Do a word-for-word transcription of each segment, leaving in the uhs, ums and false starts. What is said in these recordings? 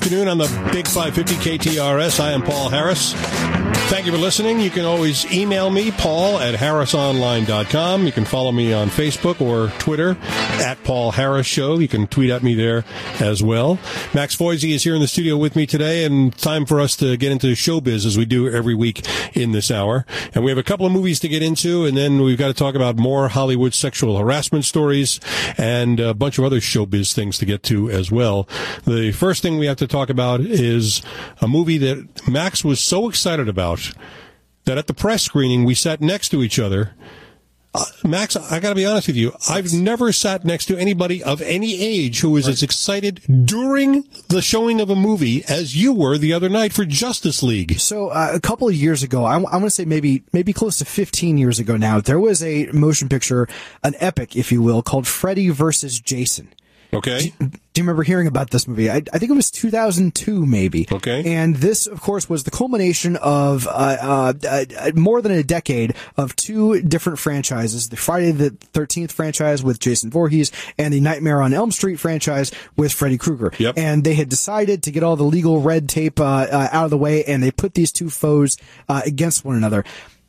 afternoon on the Big five fifty K T R S. I am Paul Harris. Thank you for listening. You can always email me, Paul at harris online dot com. You can follow me on Facebook or Twitter at Paul Harris Show. You can tweet at me there as well. Max Foisey is here in the studio with me today, and time for us to get into showbiz as we do every week in this hour. And we have a couple of movies to get into, and then we've got to talk about more Hollywood sexual harassment stories and a bunch of other showbiz things to get to as well. The first thing we have to talk about is a movie that Max was so excited about that at the press screening we sat next to each other. Uh, Max, I got to be honest with you. I've never sat next to anybody of any age who was right. as excited during the showing of a movie as you were the other night for Justice League. So uh, a couple of years ago, I, I want to say maybe maybe close to fifteen years ago now, there was a motion picture, an epic, if you will, called Freddy versus Jason. Okay. Do, do you remember hearing about this movie? I, I think it was two thousand two, maybe. Okay. And this, of course, was the culmination of uh, uh, uh, more than a decade of two different franchises: the Friday the thirteenth franchise with Jason Voorhees and the Nightmare on Elm Street franchise with Freddy Krueger. Yep. And they had decided to get all the legal red tape uh, uh, out of the way, and they put these two foes uh, against one another.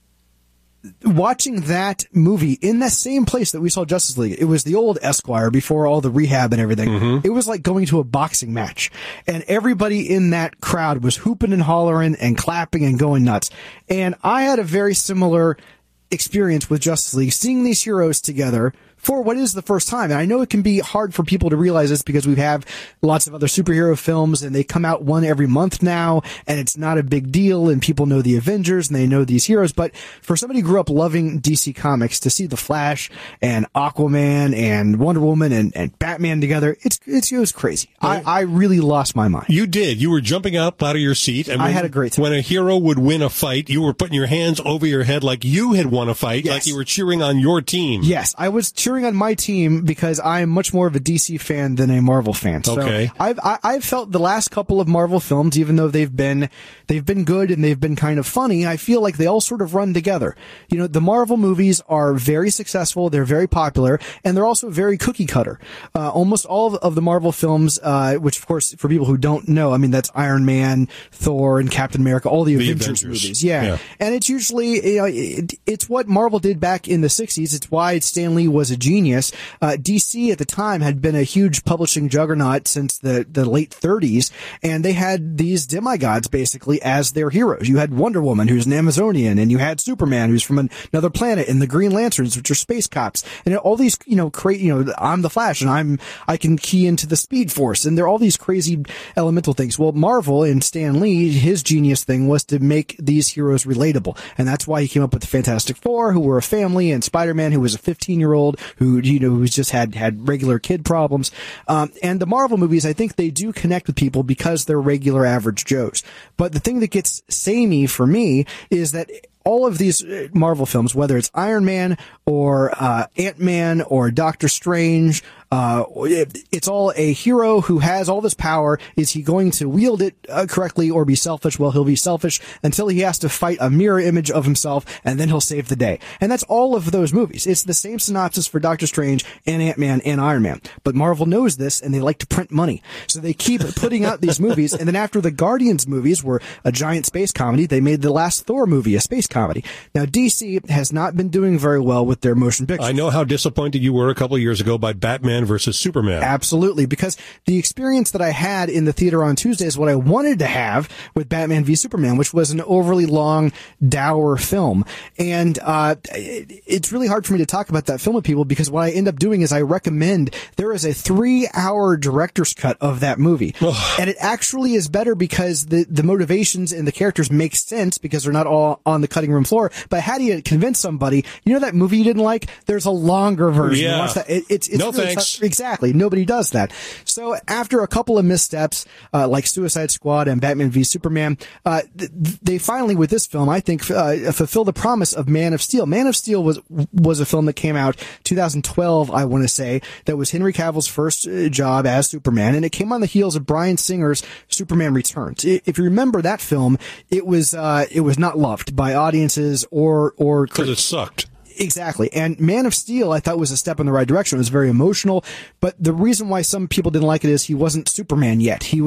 Watching that movie in that same place that we saw Justice League, it was the old Esquire before all the rehab and everything. Mm-hmm. It was like going to a boxing match, and everybody in that crowd was hooping and hollering and clapping and going nuts. And I had a very similar experience with Justice League, seeing these heroes together for what is the first time. And I know it can be hard for people to realize this because we have lots of other superhero films and they come out one every month now, and it's not a big deal, and people know the Avengers and they know these heroes. But for somebody who grew up loving D C Comics, to see the Flash and Aquaman and Wonder Woman and, and Batman together, it's, it's, it was crazy. I, I really lost my mind. You did. You were jumping up out of your seat. And I when, had a great time. When a hero would win a fight, you were putting your hands over your head like you had won a fight, yes. like you were cheering on your team. Yes, I was cheering on my team because I am much more of a D C fan than a Marvel fan. So okay. I've I, I've felt the last couple of Marvel films, even though they've been they've been good and they've been kind of funny, I feel like they all sort of run together. You know, the Marvel movies are very successful, they're very popular, and they're also very cookie cutter. Uh, almost all of the Marvel films, uh, which of course for people who don't know, I mean that's Iron Man, Thor, and Captain America, all the, the Avengers, Avengers movies. Yeah. yeah, and it's usually you know it, it's what Marvel did back in the sixties. It's why Stan Lee was a genius. Uh, D C at the time had been a huge publishing juggernaut since the, the late thirties, and they had these demigods basically as their heroes. You had Wonder Woman, who's an Amazonian, and you had Superman, who's from an, another planet, and the Green Lanterns, which are space cops, and all these, you know, cra- you know, I'm the Flash, and I'm, I can key into the Speed Force, and they're all these crazy elemental things. Well, Marvel and Stan Lee, his genius thing was to make these heroes relatable, and that's why he came up with the Fantastic Four, who were a family, and Spider-Man, who was a fifteen-year-old, who, you know, who's just had had regular kid problems. Um, and the Marvel movies, I think they do connect with people because they're regular average Joes. But the thing that gets samey for me is that all of these Marvel films, whether it's Iron Man or uh, Ant-Man or Doctor Strange, uh, it's all a hero who has all this power. Is he going to wield it uh, correctly or be selfish? Well, he'll be selfish until he has to fight a mirror image of himself, and then he'll save the day. And that's all of those movies. It's the same synopsis for Doctor Strange and Ant-Man and Iron Man. But Marvel knows this, and they like to print money. So they keep putting out these movies, and then after the Guardians movies were a giant space comedy, they made the last Thor movie a space comedy. Now, D C has not been doing very well with their motion pictures. I know how disappointed you were a couple of years ago by Batman versus Superman. Absolutely, because the experience that I had in the theater on Tuesday is what I wanted to have with Batman v Superman, which was an overly long, dour film. And uh it's really hard for me to talk about that film with people because what I end up doing is I recommend there is a three-hour director's cut of that movie. And it actually is better because the, the motivations and the characters make sense because they're not all on the cutting room floor. But how do you convince somebody, you know that movie you didn't like? There's a longer version. Yeah. Watch that. It, it's, it's no really thanks. Tough. Exactly. Nobody does that. So after a couple of missteps, uh, like Suicide Squad and Batman v Superman, uh, th- they finally, with this film, I think, uh, fulfill the promise of Man of Steel. Man of Steel was, was a film that came out two thousand twelve, I want to say, that was Henry Cavill's first uh, job as Superman, and it came on the heels of Bryan Singer's Superman Returns. If you remember that film, it was, uh, it was not loved by audiences or, or, because it sucked. Exactly. And Man of Steel, I thought, was a step in the right direction. It was very emotional. But the reason why some people didn't like it is he wasn't Superman yet. He was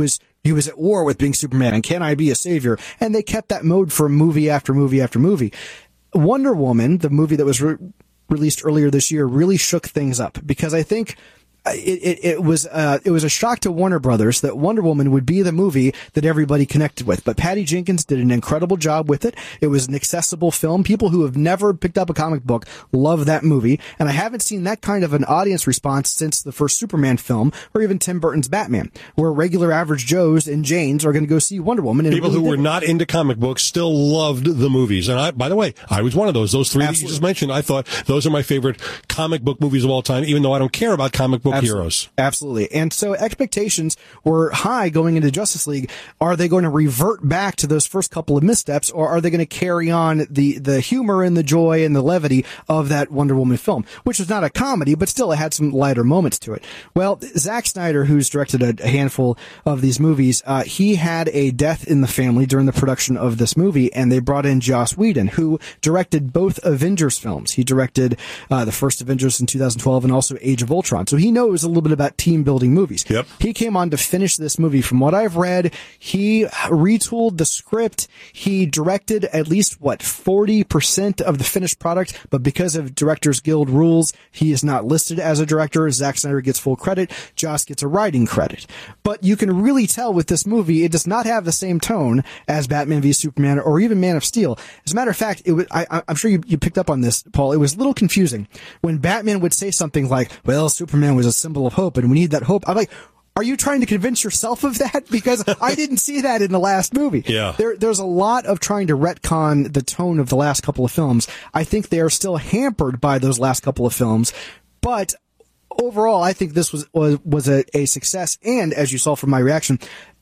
He was at war with being Superman, and can I be a savior? And they kept that mode for movie after movie after movie. Wonder Woman, the movie that was re- released earlier this year, really shook things up, because I think It, it, it was uh, it was a shock to Warner Brothers that Wonder Woman would be the movie that everybody connected with. But Patty Jenkins did an incredible job with it. It was an accessible film. People who have never picked up a comic book love that movie. And I haven't seen that kind of an audience response since the first Superman film, or even Tim Burton's Batman, where regular average Joes and Janes are going to go see Wonder Woman. And People really who were did. not into comic books still loved the movies. And I, by the way, I was one of those. Those three Absolutely. that you just mentioned, I thought those are my favorite comic book movies of all time, even though I don't care about comic book Absolutely. heroes. Absolutely. And so expectations were high going into Justice League. Are they going to revert back to those first couple of missteps, or are they going to carry on the, the humor and the joy and the levity of that Wonder Woman film, which was not a comedy, but still it had some lighter moments to it? Well, Zack Snyder, who's directed a, a handful of these movies, uh, he had a death in the family during the production of this movie, and they brought in Joss Whedon, who directed both Avengers films. He directed uh, the first Avengers in two thousand twelve and also Age of Ultron. So he knows a little bit about team building movies. Yep. He came on to finish this movie. From what I've read, he retooled the script. He directed at least, what, forty percent of the finished product, but because of Directors Guild rules, he is not listed as a director. Zack Snyder gets full credit. Joss gets a writing credit. But you can really tell with this movie, it does not have the same tone as Batman v Superman or even Man of Steel. As a matter of fact, it was, I, I'm sure you, you picked up on this, Paul. It was a little confusing when Batman would say something like, well, Superman was a symbol of hope, and we need that hope. I'm like, are you trying to convince yourself of that? Because I didn't see that in the last movie. Yeah. There, there's a lot of trying to retcon the tone of the last couple of films. I think they are still hampered by those last couple of films, but overall, I think this was was, was a, a success. And as you saw from my reaction,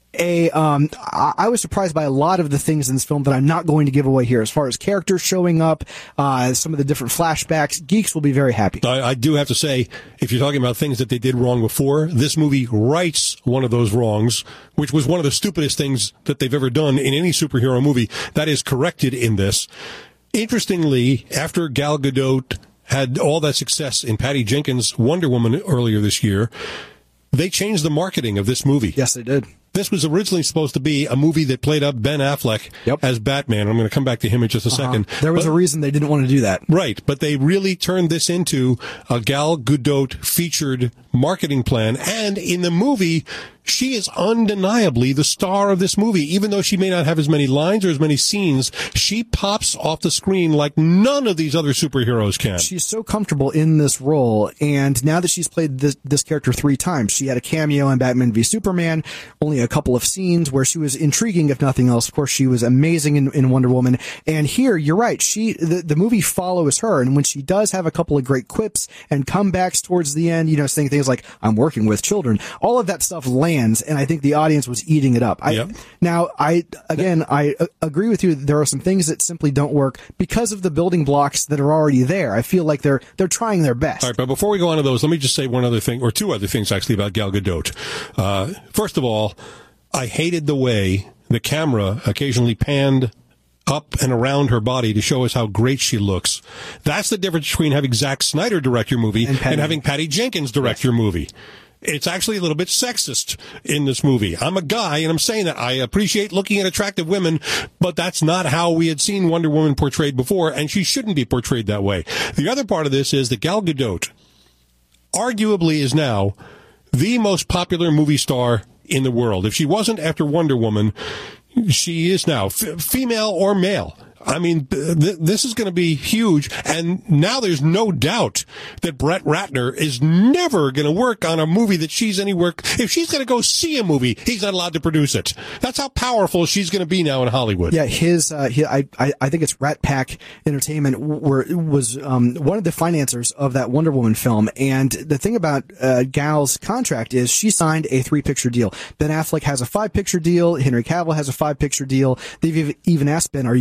a um I, I was surprised by a lot of the things in this film that I'm not going to give away here, as far as characters showing up, uh some of the different flashbacks. Geeks will be very happy. I, I do have to say, if you're talking about things that they did wrong before, this movie rights one of those wrongs, which was one of the stupidest things that they've ever done in any superhero movie. That is corrected in this. Interestingly, after Gal Gadot had all that success in Patty Jenkins' Wonder Woman earlier this year, they changed the marketing of this movie. Yes, they did. This was originally supposed to be a movie that played up Ben Affleck yep. as Batman. I'm going to come back to him in just a uh-huh. second. There was but, a reason they didn't want to do that. Right, but they really turned this into a Gal Gadot featured marketing plan. And in the movie, she is undeniably the star of this movie. Even though she may not have as many lines or as many scenes, she pops off the screen like none of these other superheroes can. She's so comfortable in this role, and now that she's played this, this character three times, she had a cameo in Batman v Superman, only a couple of scenes where she was intriguing, if nothing else. Of course, she was amazing in, in Wonder Woman. And here, you're right, she the, the movie follows her, and when she does have a couple of great quips and comebacks towards the end, you know, saying things like, I'm working with children, all of that stuff lands, and I think the audience was eating it up. I, yep. Now, I again, I uh, agree with you. There are some things that simply don't work because of the building blocks that are already there. I feel like they're they're trying their best. All right, but before we go on to those, let me just say one other thing, or two other things actually about Gal Gadot. Uh, first of all, I hated the way the camera occasionally panned up and around her body to show us how great she looks. That's the difference between having Zack Snyder direct your movie and, and having Patty Jenkins direct yes. your movie. It's actually a little bit sexist in this movie. I'm a guy, and I'm saying that I appreciate looking at attractive women, but that's not how we had seen Wonder Woman portrayed before, and she shouldn't be portrayed that way. The other part of this is that Gal Gadot arguably is now the most popular movie star in the world. If she wasn't after Wonder Woman, she is now, f- female or male. I mean, th- this is going to be huge, and now there's no doubt that Brett Ratner is never going to work on a movie that she's anywhere. If she's going to go see a movie, he's not allowed to produce it. That's how powerful she's going to be now in Hollywood. Yeah, his, uh, his I, I, I think it's Rat Pack Entertainment were, was um, one of the financiers of that Wonder Woman film, and the thing about uh, Gal's contract is she signed a three-picture deal. Ben Affleck has a five-picture deal. Henry Cavill has a five-picture deal. They've even asked Ben, are you going to do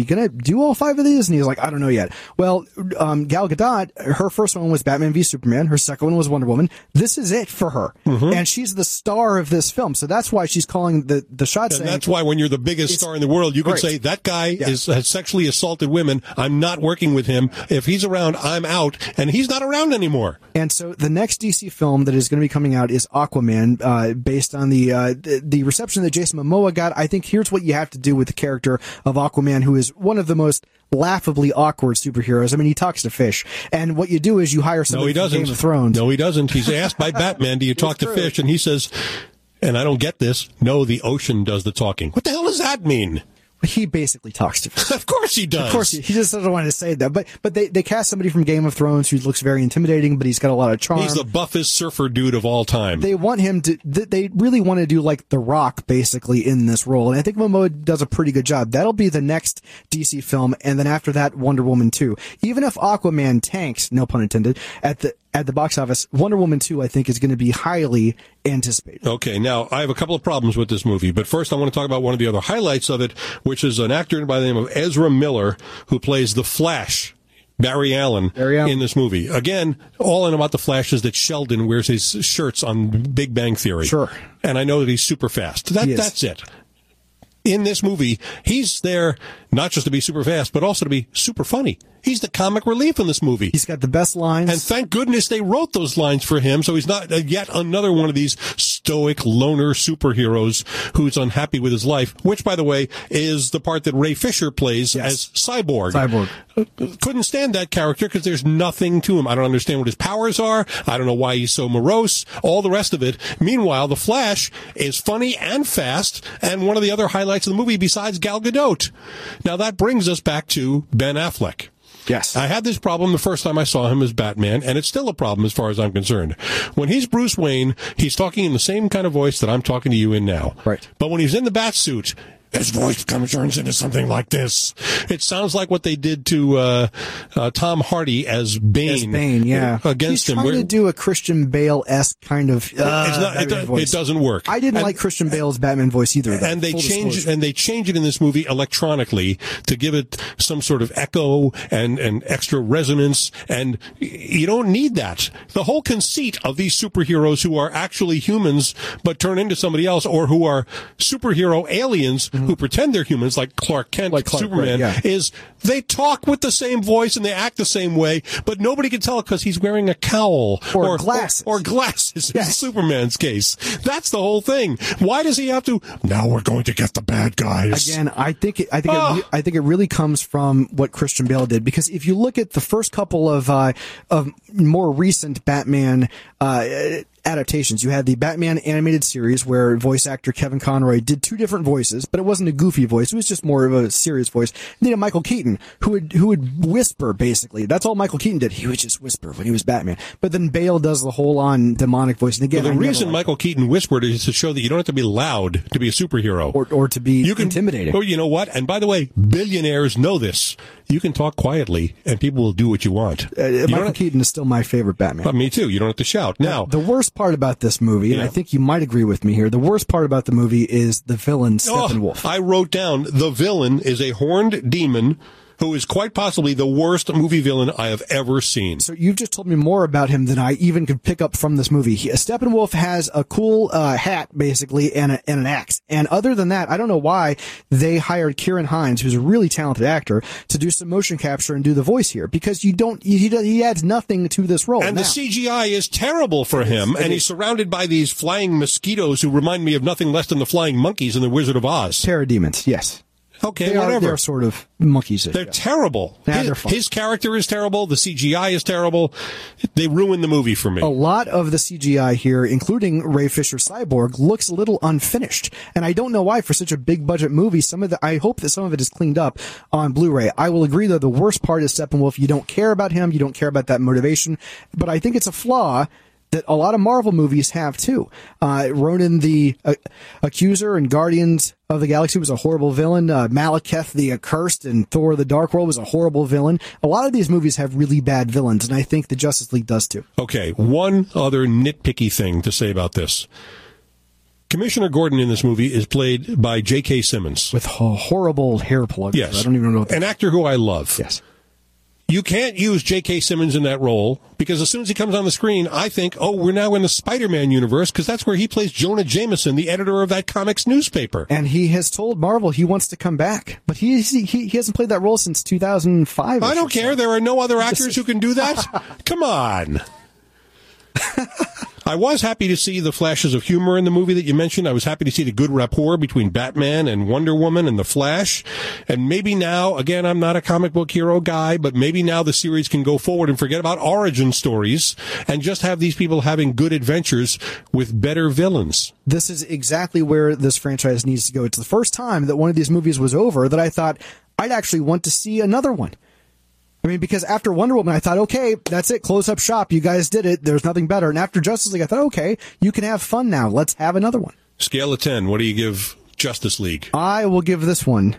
do all five of these? And he's like, I don't know yet. Well, um, Gal Gadot, her first one was Batman v Superman. Her second one was Wonder Woman. This is it for her. Mm-hmm. And she's the star of this film. So that's why she's calling the, the shots. And that's why when you're the biggest star in the world, you can right. say, that guy yeah. is, has sexually assaulted women. I'm not working with him. If he's around, I'm out. And he's not around anymore. And so the next D C film that is going to be coming out is Aquaman, uh, based on the, uh, the, the reception that Jason Momoa got. I think here's what you have to do with the character of Aquaman, who is one of the most laughably awkward superheroes. I mean, he talks to fish. And what you do is you hire somebody no, he from doesn't. Game of Thrones. No, he doesn't. He's asked by Batman, do you talk to fish? And he says, and I don't get this, no, the ocean does the talking. What the hell does that mean? He basically talks to fish. Of course he does. Of course he, he just doesn't want to say that. But but they, they cast somebody from Game of Thrones who looks very intimidating, but he's got a lot of charm. He's the buffest surfer dude of all time. They want him to, they really want to do like The Rock, basically, in this role. And I think Momoa does a pretty good job. That'll be the next D C film, and then after that, Wonder Woman two. Even if Aquaman tanks, no pun intended, at the at the box office, Wonder Woman two, I think, is going to be highly anticipated. Okay, now, I have a couple of problems with this movie, but first I want to talk about one of the other highlights of it, which is an actor by the name of Ezra Miller, who plays the Flash, Barry Allen, Barry Allen, in this movie. Again, all in about the Flash is that Sheldon wears his shirts on Big Bang Theory. Sure. And I know that he's super fast. That, that's it. In this movie, he's there not just to be super fast, but also to be super funny. He's the comic relief in this movie. He's got the best lines. And thank goodness they wrote those lines for him, so he's not yet another one of these stoic loner superheroes who's unhappy with his life, which, by the way, is the part that Ray Fisher plays yes. as Cyborg. Cyborg. Couldn't stand that character because there's nothing to him. I don't understand what his powers are. I don't know why he's so morose. All the rest of it. Meanwhile, the Flash is funny and fast, and one of the other highlights of the movie besides Gal Gadot. Now, that brings us back to Ben Affleck. Yes. I had this problem the first time I saw him as Batman, and it's still a problem as far as I'm concerned. When he's Bruce Wayne, he's talking in the same kind of voice that I'm talking to you in now. Right. But when he's in the bat suit, his voice comes turns into something like this. It sounds like what they did to uh, uh, Tom Hardy as Bane. As Bane, yeah. Against He's him. trying to do a Christian Bale-esque kind of uh, it's not, it, do, it doesn't work. I didn't and, like Christian Bale's Batman voice either. Though, and they change and they change it in this movie electronically to give it some sort of echo and, and extra resonance, and you don't need that. The whole conceit of these superheroes who are actually humans but turn into somebody else, or who are superhero aliens mm-hmm. who pretend they're humans, like Clark Kent, like Clark, Superman, right, yeah. is they talk with the same voice and they act the same way, but nobody can tell because he's wearing a cowl or, or glasses or, or glasses. Yes. In Superman's case, that's the whole thing. Why does he have to? Now we're going to get the bad guys again. I think it, I think oh. it, I think it really comes from what Christian Bale did, because if you look at the first couple of uh, of more recent Batman uh, adaptations, you had the Batman animated series where voice actor Kevin Conroy did two different voices, but it wasn't a goofy voice. It was just more of a serious voice. And then you had Michael Keaton, who would, who would whisper, basically. That's all Michael Keaton did. He would just whisper when he was Batman. But then Bale does the whole on demonic voice. And again, well, the I reason Michael Keaton whispered is to show that you don't have to be loud to be a superhero. Or, or to be you can, intimidating. Oh, you know what? And by the way, billionaires know this. You can talk quietly and people will do what you want. Uh, you Michael Keaton is still my favorite Batman. Uh, me too. You don't have to shout. Now, the worst part about this movie, yeah. and I think you might agree with me here, the worst part about the movie is the villain, Steppenwolf. Oh, I wrote down the villain is a horned demon who is quite possibly the worst movie villain I have ever seen. So you've just told me more about him than I even could pick up from this movie. He, Steppenwolf has a cool uh, hat, basically, and, a, and an axe. And other than that, I don't know why they hired Kieran Hines, who's a really talented actor, to do some motion capture and do the voice here, because you don't, he, he adds nothing to this role. And now, the C G I is terrible for him, and he's surrounded by these flying mosquitoes who remind me of nothing less than the flying monkeys in The Wizard of Oz. Parademons, yes. Okay, they whatever. Are, they're sort of monkeys. They're yeah. terrible. Yeah, his, they're fun. His character is terrible. The C G I is terrible. They ruined the movie for me. A lot of the C G I here, including Ray Fisher Cyborg, looks a little unfinished. And I don't know why for such a big budget movie. Some of the, I hope that some of it is cleaned up on Blu-ray. I will agree, though, the worst part is Steppenwolf. You don't care about him. You don't care about that motivation. But I think it's a flaw that a lot of Marvel movies have too. Uh, Ronan the uh, Accuser and Guardians of the Galaxy was a horrible villain. Uh, Malekith the Accursed and Thor the Dark World was a horrible villain. A lot of these movies have really bad villains, and I think the Justice League does too. Okay, one other nitpicky thing to say about this. Commissioner Gordon in this movie is played by J K. Simmons. With ho- horrible hair plugs. Yes. I don't even know what that An actor who I love. Yes. You can't use J K. Simmons in that role because as soon as he comes on the screen, I think, oh, we're now in the Spider-Man universe because that's where he plays Jonah Jameson, the editor of that comics newspaper. And he has told Marvel he wants to come back, but he he, he hasn't played that role since two thousand five. I don't care. There are no other actors who can do that. Come on. I was happy to see the flashes of humor in the movie that you mentioned. I was happy to see the good rapport between Batman and Wonder Woman and The Flash. And maybe now, again, I'm not a comic book hero guy, but maybe now the series can go forward and forget about origin stories and just have these people having good adventures with better villains. This is exactly where this franchise needs to go. It's the first time that one of these movies was over that I thought I'd actually want to see another one. I mean, because after Wonder Woman, I thought, okay, that's it. Close up shop. You guys did it. There's nothing better. And after Justice League, I thought, okay, you can have fun now. Let's have another one. Scale of ten. What do you give Justice League? I will give this one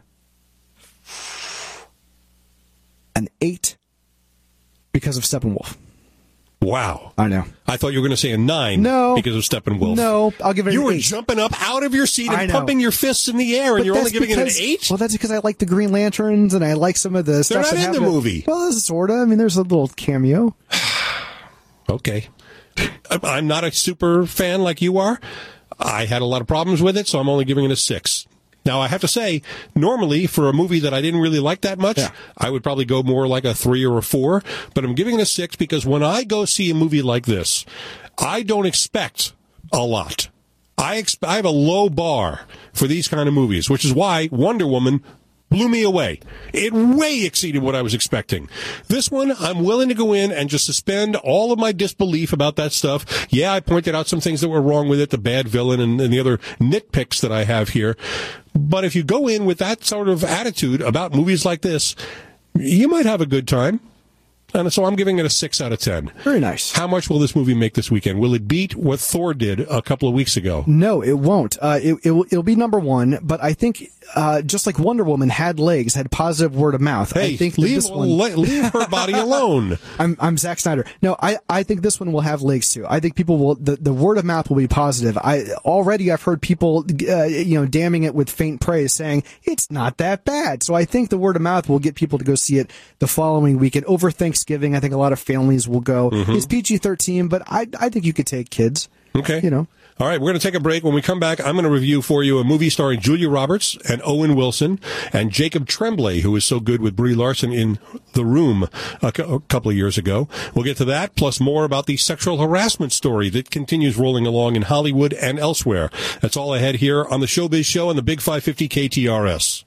an eight because of Steppenwolf. Wow. I know. I thought you were going to say a nine no, because of Steppenwolf. No, I'll give it an you eight. You were jumping up out of your seat and pumping your fists in the air, and but you're only giving because, it an eight? Well, that's because I like the Green Lanterns, and I like some of the They're stuff not that in happened. the movie. Well, sort of. I mean, there's a little cameo. Okay. I'm not a super fan like you are. I had a lot of problems with it, so I'm only giving it a six. Now, I have to say, normally, for a movie that I didn't really like that much, yeah. I would probably go more like a three or a four, but I'm giving it a six because when I go see a movie like this, I don't expect a lot. I, exp- I have a low bar for these kind of movies, which is why Wonder Woman blew me away. It way exceeded what I was expecting. This one, I'm willing to go in and just suspend all of my disbelief about that stuff. Yeah, I pointed out some things that were wrong with it, the bad villain and, and the other nitpicks that I have here. But if you go in with that sort of attitude about movies like this, you might have a good time. And so I'm giving it a six out of ten. Very nice. How much will this movie make this weekend? Will it beat what Thor did a couple of weeks ago? No, it won't. Uh, it, it, it'll be number one, but I think uh, just like Wonder Woman had legs, had positive word of mouth. Hey, I think leave, this one, leave her body alone. I'm, I'm Zack Snyder. No, I, I think this one will have legs too. I think people will, the, the word of mouth will be positive. I already I've heard people, uh, you know, damning it with faint praise, saying it's not that bad. So I think the word of mouth will get people to go see it the following weekend over Thanksgiving. I think a lot of families will go. Mm-hmm. It's P G thirteen, but I I think you could take kids. Okay. You know. All right, we're going to take a break. When we come back, I'm going to review for you a movie starring Julia Roberts and Owen Wilson and Jacob Tremblay, who was so good with Brie Larson in The Room a, cu- a couple of years ago. We'll get to that, plus more about the sexual harassment story that continues rolling along in Hollywood and elsewhere. That's all ahead here on the Showbiz Show on the Big five fifty K T R S.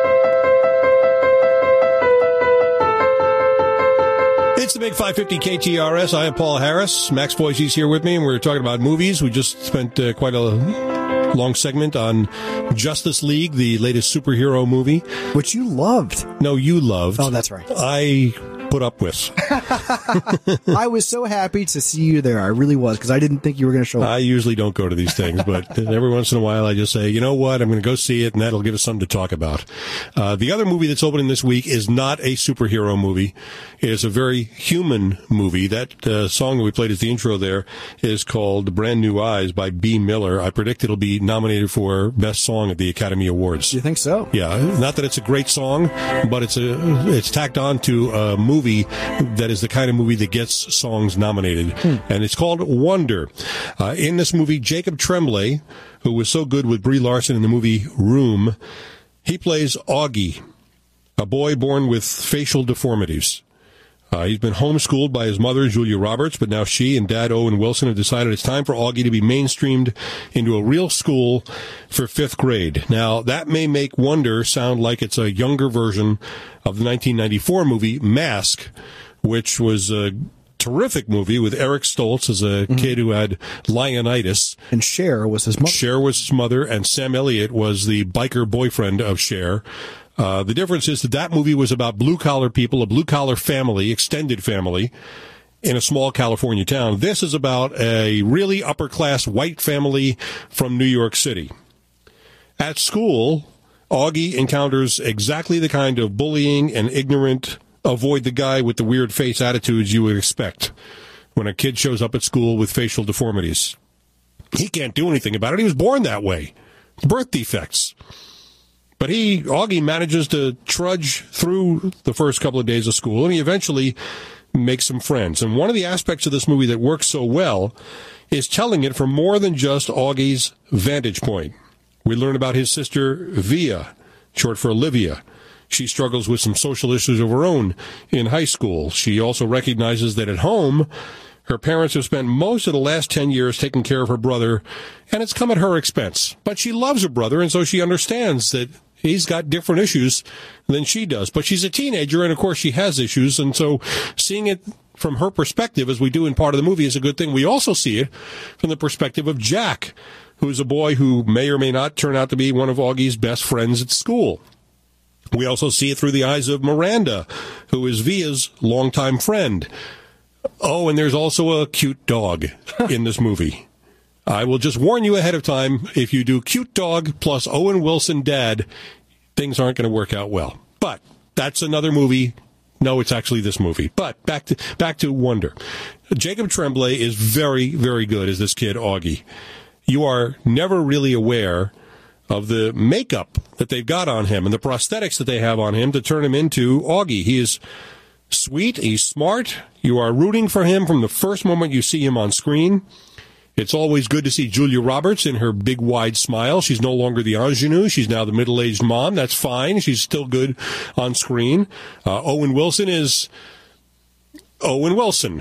It's the Big five fifty K T R S. I am Paul Harris. Max Boise's here with me, and we're talking about movies. We just spent uh, quite a long segment on Justice League, the latest superhero movie. Which you loved. No, you loved. Oh, that's right. I put up with. I was so happy to see you there. I really was, because I didn't think you were going to show up. I usually don't go to these things, but every once in a while I just say, you know what, I'm going to go see it, and that'll give us something to talk about. Uh, the other movie that's opening this week is not a superhero movie. It is a very human movie. That uh, song that we played as the intro there is called Brand New Eyes by B. Miller. I predict it'll be nominated for Best Song at the Academy Awards. You think so? Yeah. Not that it's a great song, but it's a it's tacked on to a movie that is the kind of movie that gets songs nominated. Hmm. And it's called Wonder. Uh, in this movie, Jacob Tremblay, who was so good with Brie Larson in the movie Room, he plays Augie, a boy born with facial deformities. Uh, he's been homeschooled by his mother, Julia Roberts, but now she and Dad, Owen Wilson, have decided it's time for Augie to be mainstreamed into a real school for fifth grade. Now, that may make Wonder sound like it's a younger version of the nineteen ninety-four movie Mask, which was a terrific movie with Eric Stoltz as a mm-hmm. kid who had Lionitis. And Cher was his mother. Cher was his mother, and Sam Elliott was the biker boyfriend of Cher. Uh, the difference is that that movie was about blue-collar people, a blue-collar family, extended family, in a small California town. This is about a really upper-class white family from New York City. At school, Augie encounters exactly the kind of bullying and ignorant, avoid the guy with the weird face attitudes you would expect when a kid shows up at school with facial deformities. He can't do anything about it. He was born that way. Birth defects. But he, Augie, manages to trudge through the first couple of days of school, and he eventually makes some friends. And one of the aspects of this movie that works so well is telling it from more than just Augie's vantage point. We learn about his sister, Via, short for Olivia. She struggles with some social issues of her own in high school. She also recognizes that at home, her parents have spent most of the last ten years taking care of her brother, and it's come at her expense. But she loves her brother, and so she understands that he's got different issues than she does. But she's a teenager, and of course she has issues, and so seeing it from her perspective, as we do in part of the movie, is a good thing. We also see it from the perspective of Jack, who's a boy who may or may not turn out to be one of Augie's best friends at school. We also see it through the eyes of Miranda, who is Via's longtime friend. Oh, and there's also a cute dog in this movie. I will just warn you ahead of time, if you do cute dog plus Owen Wilson dad, things aren't going to work out well. But that's another movie. No, it's actually this movie. But back to back to Wonder. Jacob Tremblay is very, very good as this kid, Augie. You are never really aware of the makeup that they've got on him and the prosthetics that they have on him to turn him into Augie. He is sweet. He's smart. You are rooting for him from the first moment you see him on screen. It's always good to see Julia Roberts in her big, wide smile. She's no longer the ingenue. She's now the middle-aged mom. That's fine. She's still good on screen. Uh, Owen Wilson is Owen Wilson.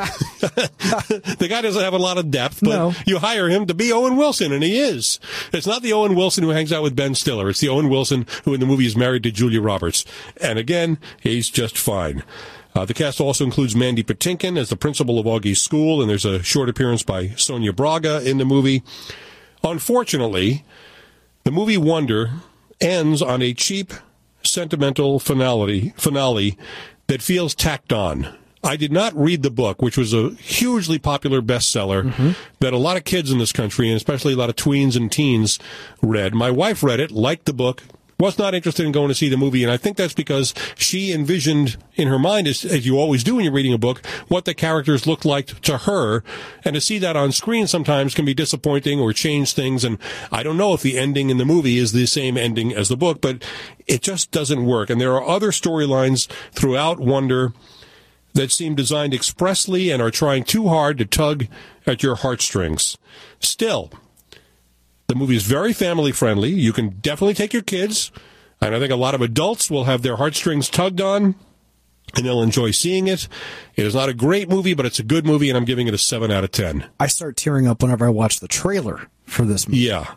The guy doesn't have a lot of depth, but no. You hire him to be Owen Wilson, and he is. It's not the Owen Wilson who hangs out with Ben Stiller. It's the Owen Wilson who in the movie is married to Julia Roberts. And again, he's just fine. Uh, the cast also includes Mandy Patinkin as the principal of Augie's school, and there's a short appearance by Sonia Braga in the movie. Unfortunately, the movie Wonder ends on a cheap, sentimental finale, finale that feels tacked on. I did not read the book, which was a hugely popular bestseller mm-hmm. that a lot of kids in this country, and especially a lot of tweens and teens, read. My wife read it, liked the book, was not interested in going to see the movie, and I think that's because she envisioned in her mind, as, as you always do when you're reading a book, what the characters looked like to her, and to see that on screen sometimes can be disappointing or change things, and I don't know if the ending in the movie is the same ending as the book, but it just doesn't work, and there are other storylines throughout Wonder that seem designed expressly and are trying too hard to tug at your heartstrings. Still, the movie is very family-friendly. You can definitely take your kids, and I think a lot of adults will have their heartstrings tugged on, and they'll enjoy seeing it. It is not a great movie, but it's a good movie, and I'm giving it a seven out of ten. I start tearing up whenever I watch the trailer for this movie. Yeah.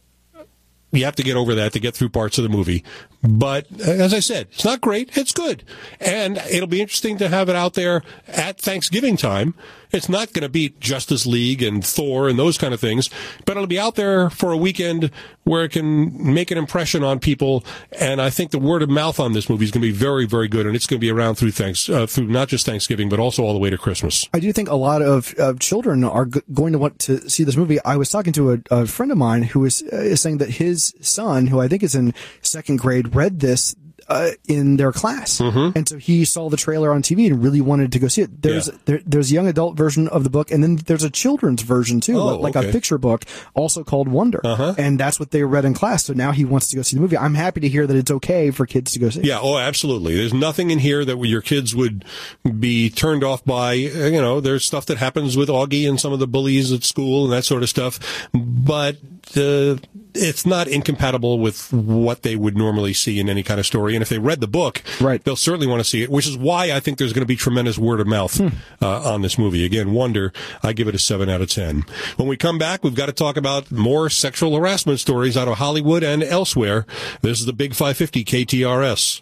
You have to get over that to get through parts of the movie. But, as I said, it's not great. It's good. And it'll be interesting to have it out there at Thanksgiving time. It's not going to beat Justice League and Thor and those kind of things, but it'll be out there for a weekend where it can make an impression on people. And I think the word of mouth on this movie is going to be very, very good. And it's going to be around through thanks, uh, through not just Thanksgiving, but also all the way to Christmas. I do think a lot of uh, children are g- going to want to see this movie. I was talking to a, a friend of mine who is, uh, is saying that his son, who I think is in second grade, read this Uh, in their class, mm-hmm. and so he saw the trailer on T V and really wanted to go see it. There's yeah. there, there's a young adult version of the book, and then there's a children's version too, oh, like okay. a picture book, also called Wonder, uh-huh. and that's what they read in class. So now he wants to go see the movie. I'm happy to hear that it's okay for kids to go see. Yeah, oh, absolutely. There's nothing in here that your kids would be turned off by. You know, there's stuff that happens with Augie and some of the bullies at school and that sort of stuff, but uh, it's not incompatible with what they would normally see in any kind of story. And if they read the book, right. they'll certainly want to see it, which is why I think there's going to be tremendous word of mouth hmm. uh, on this movie. Again, Wonder, I give it a seven out of ten. When we come back, we've got to talk about more sexual harassment stories out of Hollywood and elsewhere. This is the Big five fifty K T R S.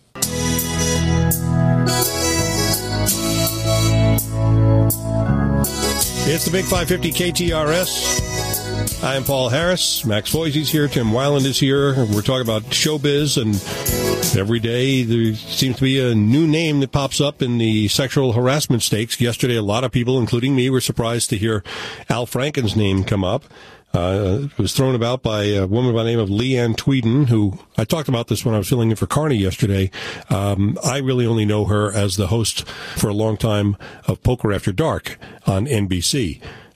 It's the Big five fifty K T R S. I am Paul Harris. Max Foisey's here. Tim Weiland is here. We're talking about showbiz, and every day there seems to be a new name that pops up in the sexual harassment stakes. Yesterday, a lot of people, including me, were surprised to hear Al Franken's name come up. Uh, it was thrown about by a woman by the name of Leanne Tweeden, who I talked about this when I was filling in for Carney yesterday. Um, I really only know her as the host for a long time of Poker After Dark on N B C.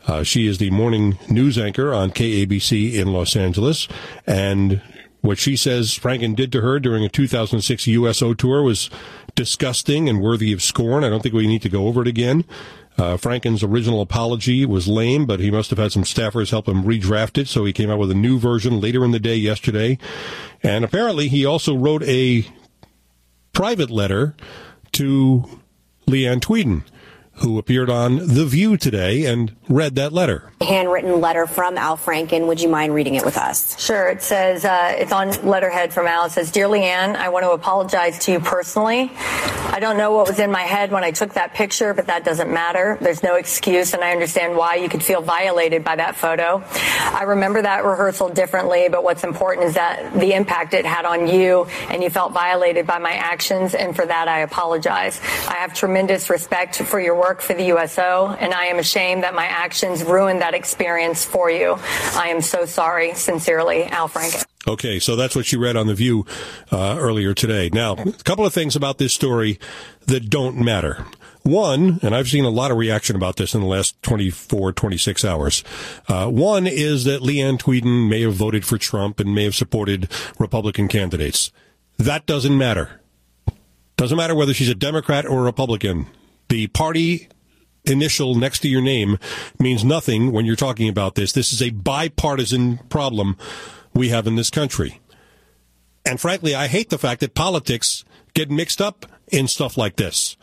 Uh, she is the morning news anchor on K A B C in Los Angeles, and what she says Franken did to her during a two thousand six U S O tour was disgusting and worthy of scorn. I don't think we need to go over it again. Uh, Franken's original apology was lame, but he must have had some staffers help him redraft it, so he came out with a new version later in the day yesterday. And apparently he also wrote a private letter to Leanne Tweeden, who appeared on The View today and read that letter. Handwritten letter from Al Franken. Would you mind reading it with us? Sure. It says, uh, it's on letterhead from Al. It says, "Dear Leanne, I want to apologize to you personally. I don't know what was in my head when I took that picture, but that doesn't matter. There's no excuse, and I understand why you could feel violated by that photo. I remember that rehearsal differently, but what's important is that the impact it had on you, and you felt violated by my actions, and for that I apologize. I have tremendous respect for your work for the U S O, and I am ashamed that my actions ruined that experience for you. I am so sorry. Sincerely, Al Franken." Okay, so that's what she read on The View uh, earlier today. Now, a couple of things about this story that don't matter. One, and I've seen a lot of reaction about this in the last twenty-four, twenty-six hours. Uh, one is that Leanne Tweeden may have voted for Trump and may have supported Republican candidates. That doesn't matter. Doesn't matter whether she's a Democrat or a Republican. The party initial next to your name means nothing when you're talking about this. This is a bipartisan problem we have in this country. And frankly, I hate the fact that politics get mixed up in stuff like this.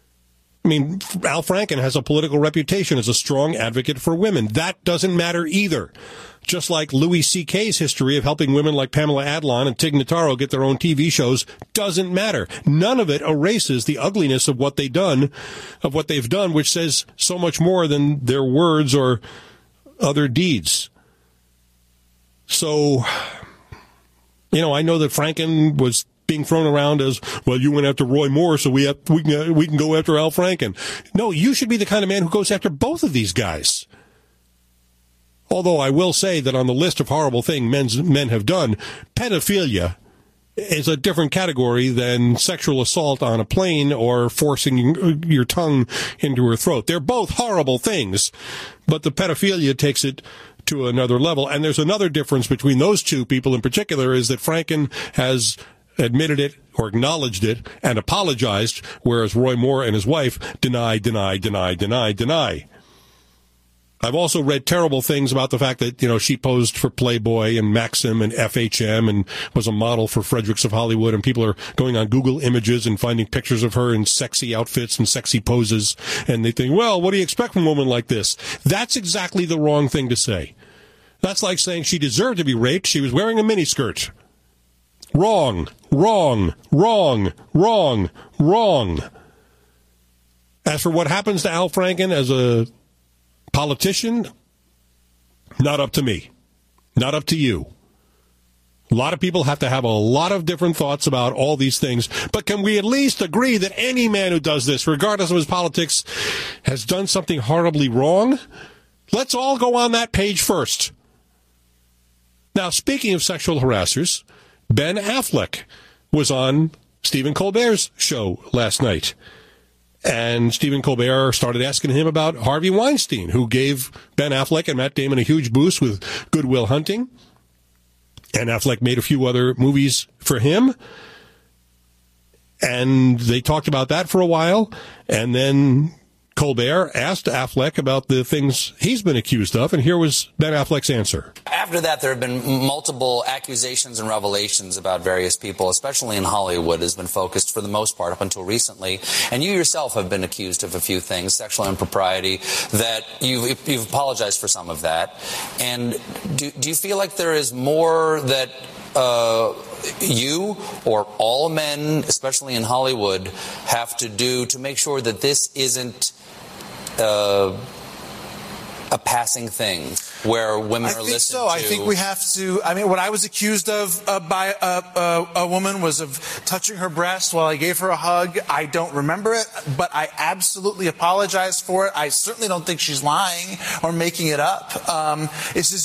I mean, Al Franken has a political reputation as a strong advocate for women. That doesn't matter either. Just like Louis C K's history of helping women like Pamela Adlon and Tig Notaro get their own T V shows doesn't matter. None of it erases the ugliness of what they've done, of what they've done, which says so much more than their words or other deeds. So, you know, I know that Franken was being thrown around as, well, you went after Roy Moore, so we have, we can, we can go after Al Franken. No, you should be the kind of man who goes after both of these guys. Although I will say that on the list of horrible things men's, men have done, pedophilia is a different category than sexual assault on a plane or forcing your tongue into her throat. They're both horrible things, but the pedophilia takes it to another level. And there's another difference between those two people in particular, is that Franken has admitted it or acknowledged it and apologized, whereas Roy Moore and his wife deny, deny, deny, deny, deny. I've also read terrible things about the fact that, you know, she posed for Playboy and Maxim and F H M and was a model for Fredericks of Hollywood, and people are going on Google Images and finding pictures of her in sexy outfits and sexy poses, and they think, well, what do you expect from a woman like this? That's exactly the wrong thing to say. That's like saying she deserved to be raped. She was wearing a miniskirt. Wrong, wrong, wrong, wrong, wrong. As for what happens to Al Franken as a politician, not up to me. Not up to you. A lot of people have to have a lot of different thoughts about all these things, but can we at least agree that any man who does this, regardless of his politics, has done something horribly wrong? Let's all go on that page first. Now, speaking of sexual harassers, Ben Affleck was on Stephen Colbert's show last night. And Stephen Colbert started asking him about Harvey Weinstein, who gave Ben Affleck and Matt Damon a huge boost with Good Will Hunting. And Affleck made a few other movies for him. And they talked about that for a while. And then Colbert asked Affleck about the things he's been accused of, and here was Ben Affleck's answer. After that, there have been multiple accusations and revelations about various people, especially in Hollywood, has been focused for the most part up until recently. And you yourself have been accused of a few things, sexual impropriety, that you've, you've apologized for some of that. And do, do you feel like there is more that uh, you or all men, especially in Hollywood, have to do to make sure that this isn't Uh, a passing thing where women I are think listened so. to? I think we have to. I mean, what I was accused of uh, by a, a, a woman was of touching her breast while I gave her a hug. I don't remember it, but I absolutely apologize for it. I certainly don't think she's lying or making it up. Um, this is just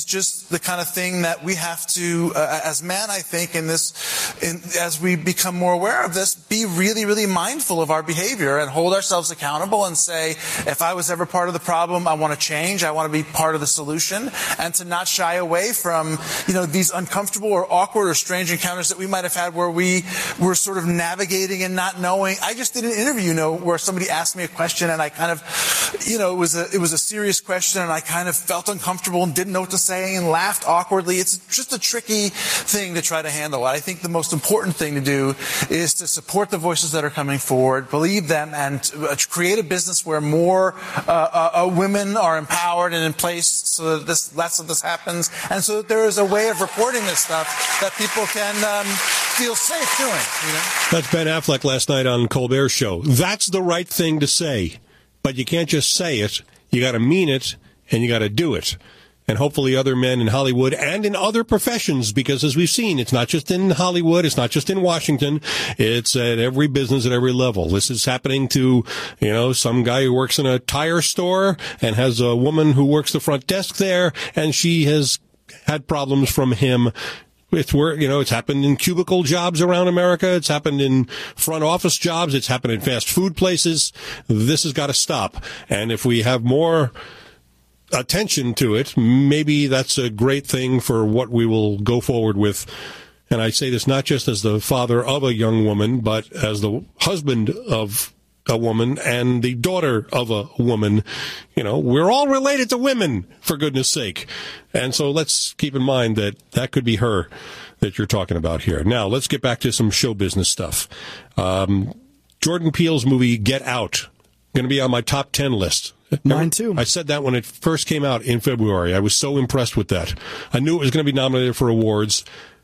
the kind of thing that we have to, uh, as men, I think, in this, in, as we become more aware of this, be really, really mindful of our behavior and hold ourselves accountable and say, if I was ever part of the problem, I want to change. I want to be part of the solution, and to not shy away from, you know, these uncomfortable or awkward or strange encounters that we might have had where we were sort of navigating and not knowing. I just did an interview, you know, where somebody asked me a question and I kind of, you know, it was a, it was a serious question and I kind of felt uncomfortable and didn't know what to say and laughed awkwardly. It's just a tricky thing to try to handle. I think the most important thing to do is to support the voices that are coming forward, believe them, and create a business where more uh, uh, women are empowered and in place so that this, less of this happens, and so that there is a way of reporting this stuff that people can um, feel safe doing. You know? That's Ben Affleck last night on Colbert's show. That's the right thing to say, but you can't just say it. You got to mean it, and you got to do it. And hopefully other men in Hollywood and in other professions, because as we've seen, it's not just in Hollywood, it's not just in Washington, it's at every business at every level. This is happening to, you know, some guy who works in a tire store and has a woman who works the front desk there, and she has had problems from him. It's where, you know, it's happened in cubicle jobs around America. It's happened in front office jobs. It's happened in fast food places. This has got to stop. And if we have more attention to it, maybe that's a great thing for what we will go forward with. And I say this not just as the father of a young woman, but as the husband of a woman and the daughter of a woman. You know, we're all related to women, for goodness sake. And so let's keep in mind that that could be her that you're talking about here. Now, let's get back to some show business stuff. Um, Jordan Peele's movie Get Out, going to be on my top ten list. Mine too. I said that when it first came out in February. I was so impressed with that. I knew it was going to be nominated for awards.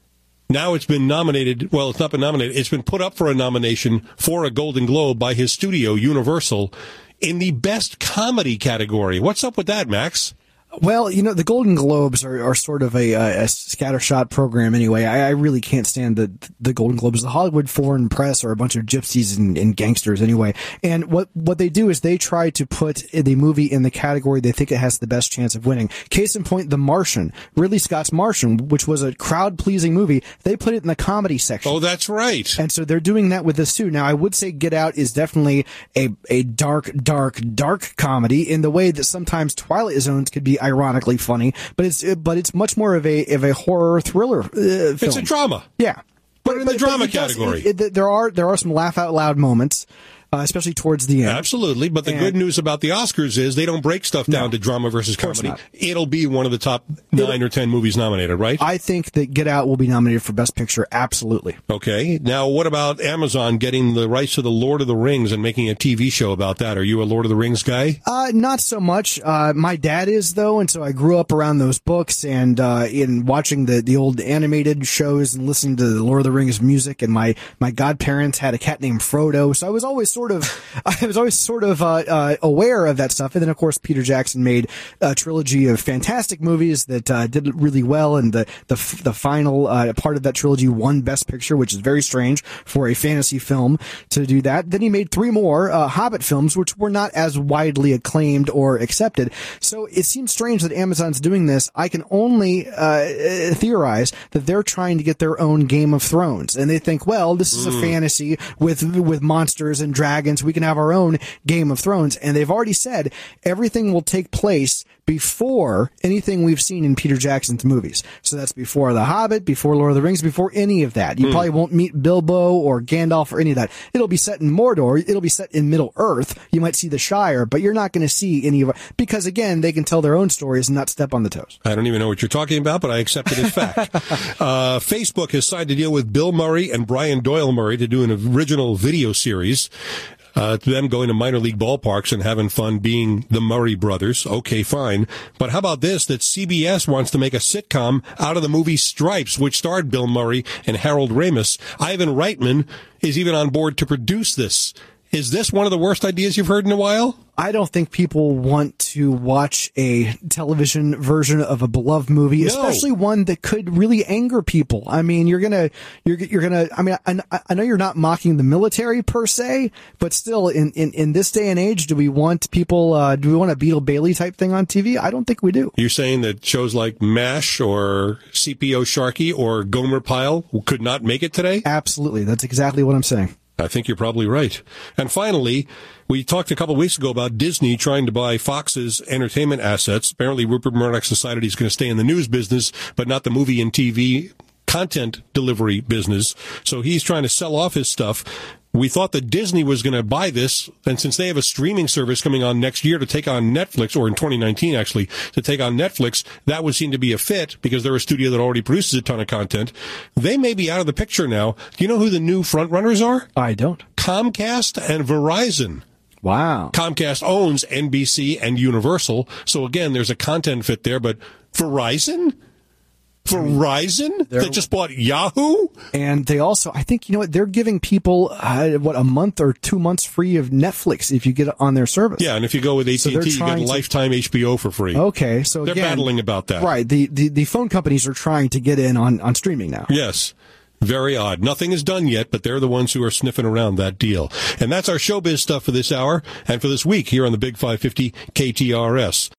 Now it's been nominated. Well, it's not been nominated. It's been put up for a nomination for a Golden Globe by his studio, Universal, in the Best Comedy category. What's up with that, Max? Well, you know, the Golden Globes are, are sort of a, a scattershot program anyway. I, I really can't stand the the Golden Globes. The Hollywood Foreign Press are a bunch of gypsies and, and gangsters anyway. And what, what they do is they try to put the movie in the category they think it has the best chance of winning. Case in point, The Martian. Ridley Scott's Martian, which was a crowd-pleasing movie, they put it in the comedy section. Oh, that's right. And so they're doing that with this too. Now, I would say Get Out is definitely a, a dark, dark, dark comedy in the way that sometimes Twilight Zones could be ironically funny, but it's but it's much more of a of a horror thriller uh, film. It's a drama. Yeah, Put it in the but, drama but it does, category. it, it, there are there are some laugh out loud moments. Uh, especially towards the end. Absolutely, but the and, good news about the Oscars is they don't break stuff down no, to drama versus comedy. Not. It'll be one of the top nine It'll, or ten movies nominated, right? I think that Get Out will be nominated for Best Picture, absolutely. Okay, now what about Amazon getting the rights to the Lord of the Rings and making a T V show about that? Are you a Lord of the Rings guy? Uh, not so much. Uh, my dad is, though, and so I grew up around those books and uh, in watching the, the old animated shows and listening to the Lord of the Rings music, and my, my godparents had a cat named Frodo, so I was always sort of... I was always sort of uh, uh, aware of that stuff. And then, of course, Peter Jackson made a trilogy of fantastic movies that uh, did really well. And the the, the final uh, part of that trilogy won Best Picture, which is very strange for a fantasy film to do that. Then he made three more uh, Hobbit films, which were not as widely acclaimed or accepted. So it seems strange that Amazon's doing this. I can only uh, theorize that they're trying to get their own Game of Thrones. And they think, well, this is mm. a fantasy with with monsters and dragons. We can have our own Game of Thrones, and they've already said everything will take place before anything we've seen in Peter Jackson's movies. So that's before The Hobbit, before Lord of the Rings, before any of that. You mm. probably won't meet Bilbo or Gandalf or any of that. It'll be set in Mordor. It'll be set in Middle Earth. You might see the Shire, but you're not going to see any of it because, again, they can tell their own stories and not step on the toes. I don't even know what you're talking about, but I accept it as fact. uh, Facebook has signed a deal with Bill Murray and Brian Doyle Murray to do an original video series. Uh, to them going to minor league ballparks and having fun being the Murray brothers. Okay, fine. But how about this, that C B S wants to make a sitcom out of the movie Stripes, which starred Bill Murray and Harold Ramis. Ivan Reitman is even on board to produce this. Is this one of the worst ideas you've heard in a while? I don't think people want to watch a television version of a beloved movie, No. especially one that could really anger people. I mean, you're gonna, you're, you're gonna, I mean, I, I know you're not mocking the military per se, but still in, in, in this day and age, do we want people, uh, do we want a Beetle Bailey type thing on T V? I don't think we do. You're saying that shows like MASH or C P O Sharky or Gomer Pyle could not make it today? Absolutely. That's exactly what I'm saying. I think you're probably right. And finally, we talked a couple of weeks ago about Disney trying to buy Fox's entertainment assets. Apparently, Rupert Murdoch's decided he's going to stay in the news business, but not the movie and T V content delivery business. So he's trying to sell off his stuff. We thought that Disney was going to buy this, and since they have a streaming service coming on next year to take on Netflix, or in twenty nineteen actually, to take on Netflix, that would seem to be a fit because they're a studio that already produces a ton of content. They may be out of the picture now. Do you know who the new frontrunners are? I don't. Comcast and Verizon. Wow. Comcast owns N B C and Universal, so again, there's a content fit there, but Verizon? Verizon that just bought Yahoo? And they also, I think, you know what, they're giving people, uh, what, a month or two months free of Netflix if you get it on their service. Yeah, and if you go with A T and T, So you get to- lifetime H B O for free. Okay, so They're again, battling about that. Right, the, the, the phone companies are trying to get in on, on streaming now. Yes. Very odd. Nothing is done yet, but they're the ones who are sniffing around that deal. And that's our showbiz stuff for this hour and for this week here on the Big five fifty K T R S.